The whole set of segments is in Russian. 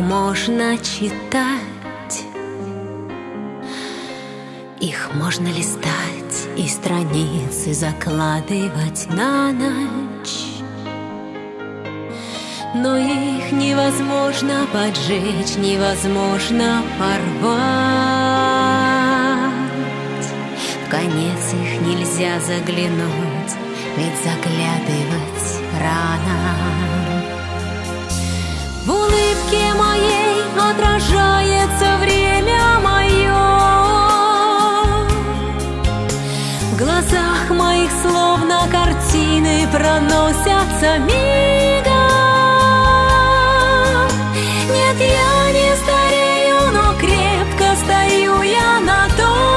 можно читать, их можно листать и страницы закладывать на ночь. Но их невозможно поджечь, невозможно порвать. В конец их нельзя заглянуть, ведь заглядывать рано. В улыбке моей отражается время мое, в глазах моих словно картины проносятся мигом. Нет, я не старею, но крепко стою я на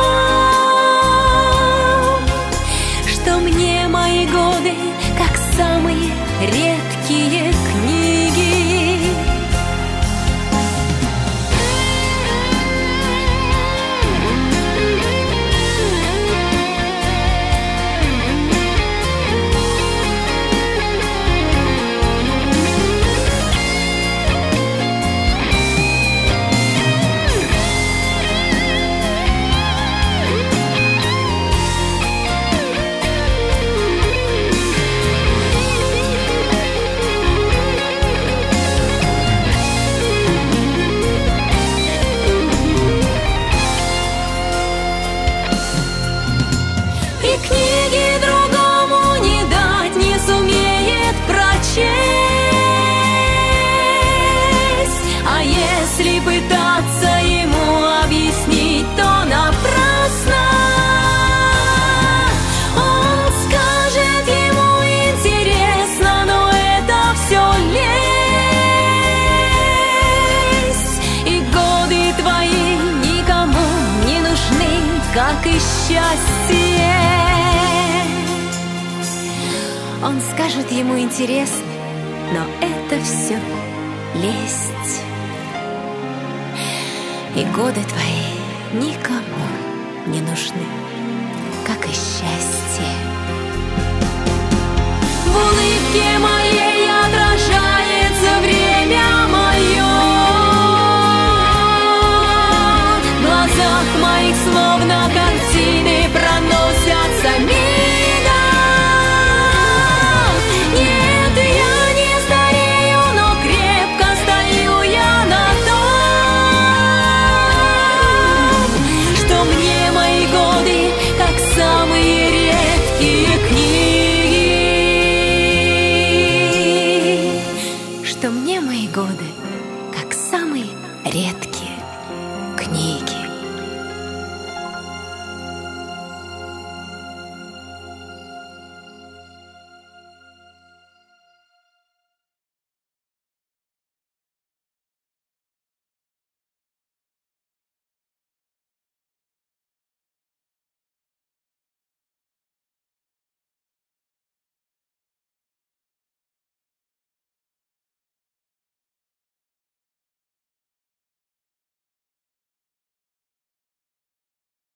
том, что мне мои годы, как самые редкие книги. А если пытаться ему объяснить, то напрасно. Он скажет, ему интересно, но это все лесть. И годы твои никому не нужны, как и счастье. Он скажет, ему интересно, но это все лесть. И годы твои никому не нужны, как и счастье. В улыбке моей